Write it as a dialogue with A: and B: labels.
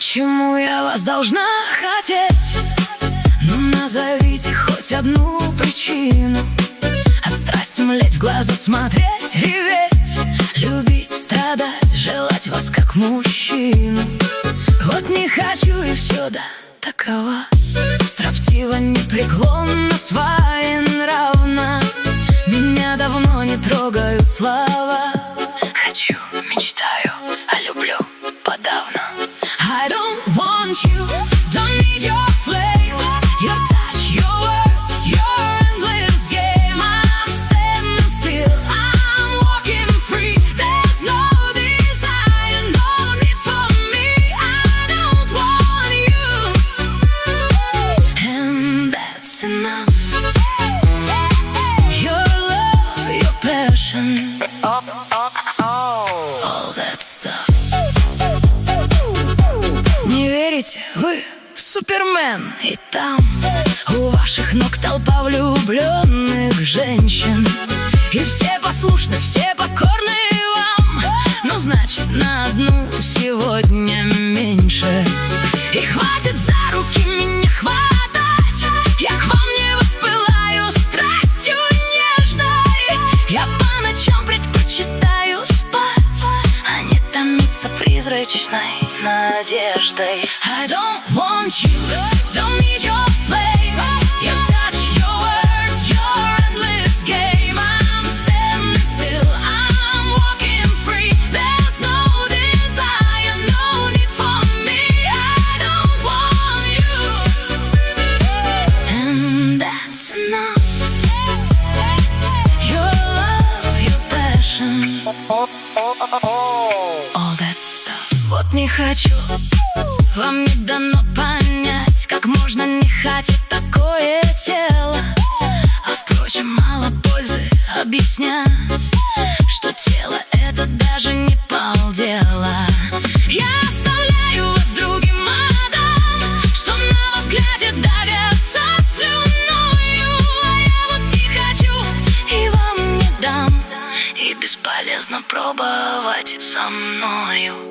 A: Почему я вас должна хотеть? Ну назовите хоть одну причину. От страсти млеть, в глаза смотреть, реветь, любить, страдать, желать вас как мужчину. Вот не хочу и все, да, такова. Строптиво, непреклонно, своенравна. Меня давно не трогают слова. Хочу, мечтаю, а люблю подавно. I don't want you, don't need your flame, your touch, your words, your endless game. I'm standing still, I'm walking free. There's no desire, no need for me. I don't want you, and that's enough. Your love, your passion, all that stuff. Не верите? Вы Супермен, и там у ваших ног толпа влюбленных женщин. И все послушны, все покорны вам. Ну, значит, на одну сегодня меньше. И хватит за руки меня хватать. Я к вам не воспылаю страстью нежной. Я по ночам предпочитаю спать, а не томиться призрачной надеждой. I don't want you, don't need your flame, your touch, your words, your endless game. I'm standing still, I'm walking free. There's no desire, no need for me. I don't want you, and that's enough. Your love, your passion, all that stuff. Вот не хочу, вам не дано понять, как можно не хотеть такое тело. А впрочем, мало пользы объяснять, что тело это даже не полдела. Я оставляю вас другим, мадам, что на вас глядят, давятся слюною. А я вот не хочу и вам не дам, и бесполезно пробовать со мною.